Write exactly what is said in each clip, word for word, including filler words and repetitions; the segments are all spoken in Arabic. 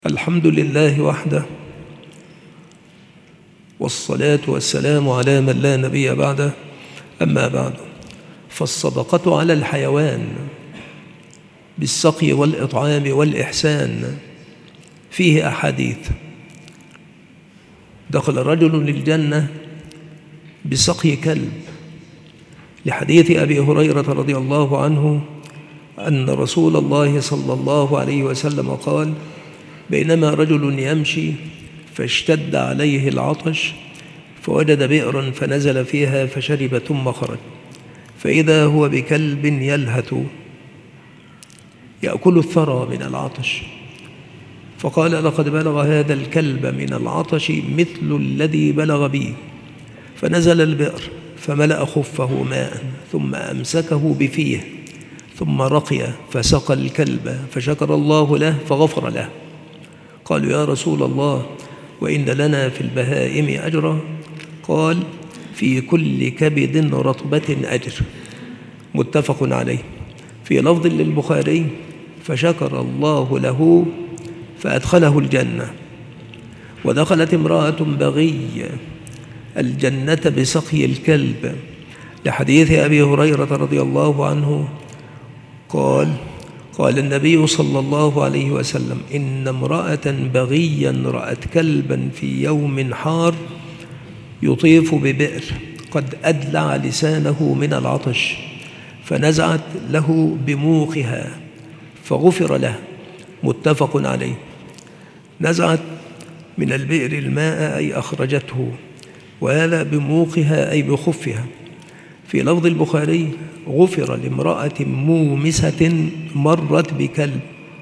الحمد لله وحده، والصلاة والسلام على من لا نبي بعده. أما بعد، فالصدقة على الحيوان بالسقي والإطعام والإحسان فيه أحاديث. دخل رجل الجنة بسقي كلب، لحديث أبي هريرة رضي الله عنه أن رسول الله صلى الله عليه وسلم قال: بينما رجل يمشي فاشتد عليه العطش فوجد بئرا فنزل فيها فشرب ثم خرج، فإذا هو بكلب يلهث يأكل الثرى من العطش، فقال: لقد بلغ هذا الكلب من العطش مثل الذي بلغ بي. فنزل البئر فملأ خفه ماء ثم أمسكه بفيه ثم رقي فسقى الكلب فشكر الله له فغفر له. قالوا: يا رسول الله، وإن لنا في البهائم أجرا؟ قال: في كل كبد رطبة أجر. متفق عليه. في لفظ للبخاري: فشكر الله له فأدخله الجنة. ودخلت امرأة بغي الجنة بسقي الكلب، لحديث أبي هريرة رضي الله عنه قال: قال النبي صلى الله عليه وسلم: إن امرأة بغيا رأت كلبا في يوم حار يطيف ببئر قد أدلع لسانه من العطش، فنزعت له بموقها فغفر له. متفق عليه. نزعت من البئر الماء أي أخرجته، وهذا بموقها أي بخفها. في لفظ البخاري: غفر لامرأة مومسة مرت بكلب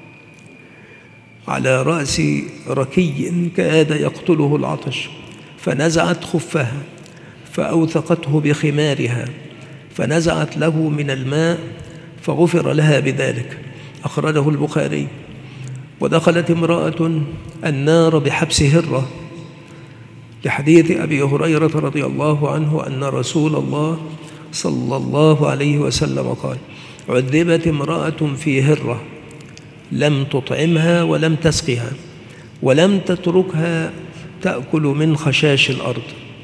على رأس ركي كاد يقتله العطش، فنزعت خفها فأوثقته بخمارها فنزعت له من الماء فغفر لها بذلك. أخرجه البخاري. ودخلت امرأة النار بحبس هرة، لحديث أبي هريرة رضي الله عنه أن رسول الله صلى الله عليه وسلم قال: عذبت امرأة في هرة لم تطعمها ولم تسقها ولم تتركها تأكل من خشاش الأرض.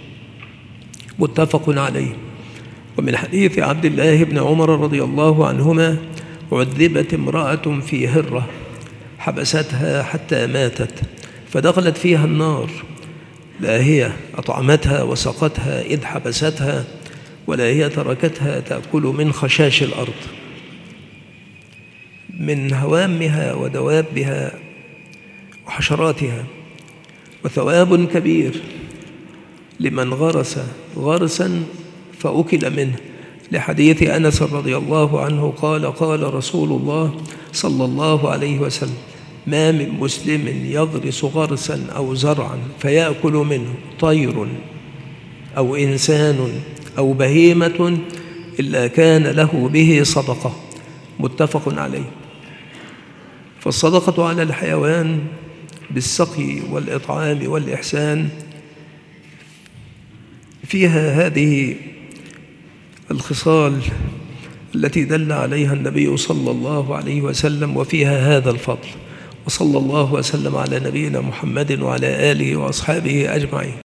متفق عليه. ومن حديث عبد الله بن عمر رضي الله عنهما: عذبت امرأة في هرة حبستها حتى ماتت فدخلت فيها النار، لا هي أطعمتها وسقتها إذ حبستها، ولا هي تركتها تأكل من خشاش الأرض. من هوامها ودوابها وحشراتها. وثواب كبير لمن غرس غرسا فأكل منه، لحديث أنس رضي الله عنه قال: قال رسول الله صلى الله عليه وسلم: ما من مسلم يغرس غرسا أو زرعا فيأكل منه طير أو إنسان أو بهيمة إلا كان له به صدقة. متفق عليه. فالصدقة على الحيوان بالسقي والإطعام والإحسان فيها هذه الخصال التي دل عليها النبي صلى الله عليه وسلم، وفيها هذا الفضل. وصلى الله وسلم على نبينا محمد وعلى آله وأصحابه أجمعين.